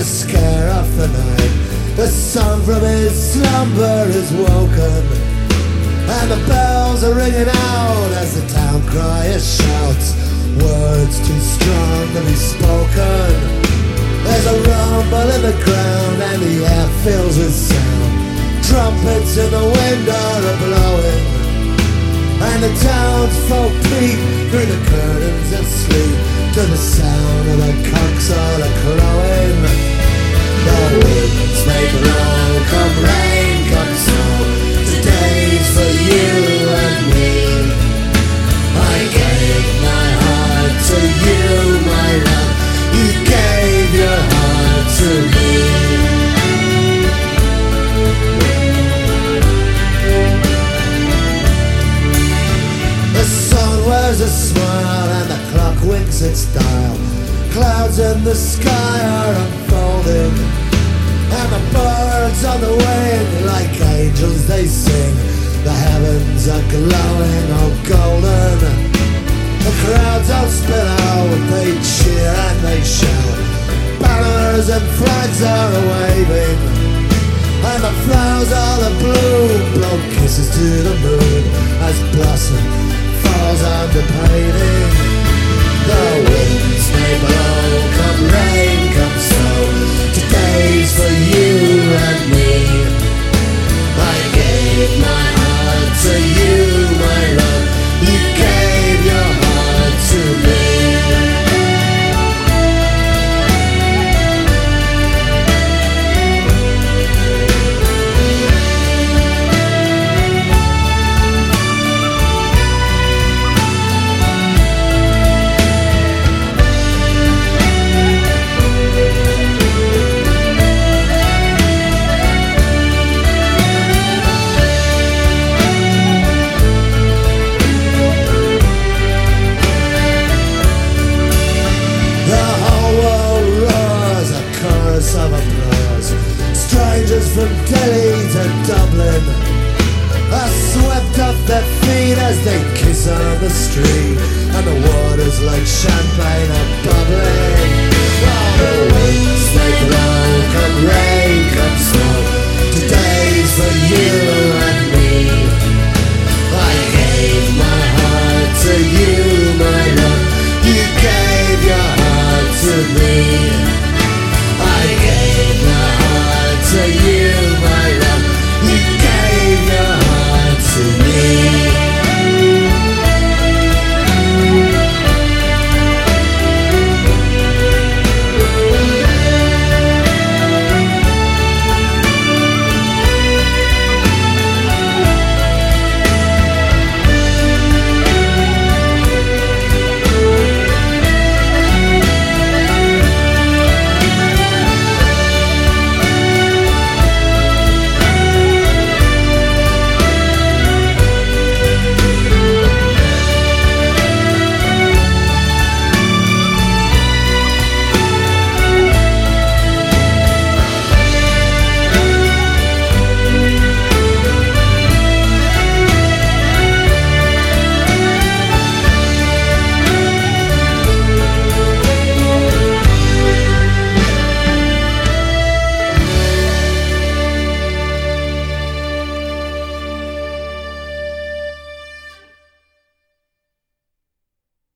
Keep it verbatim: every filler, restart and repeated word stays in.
to scare off the night. The sun from his slumber is woken, and the bells are ringing out as the town crier shouts words too strong to be spoken. There's a rumble in the ground and the air fills with sound. Trumpets in the wind are blowing, and the townsfolk peep through the curtains and sleep to the sound of the cocks all a-crowing. The winds may blow, come rain, come snow, today's for you and me. I gave my heart to you, my love, you gave your heart to me. The sun wears a smile and the clock winks its dial. Clouds in the sky are unfolding, and the birds on the wing like angels they sing. The heavens are glowing all golden. The crowds all spill out, they cheer and they shout. Banners and flags are waving, and the flowers all abloom blow kisses to the moon as blossom falls on the painting. The winds may blow, come rain, come snow, today's for you and me. I gave my heart to you, my love, you gave your heart to me. Of applause. Strangers from Delhi to Dublin are swept off their feet as they kiss on the street, and the water's like champagne are bubbling. Oh, the winds they blow.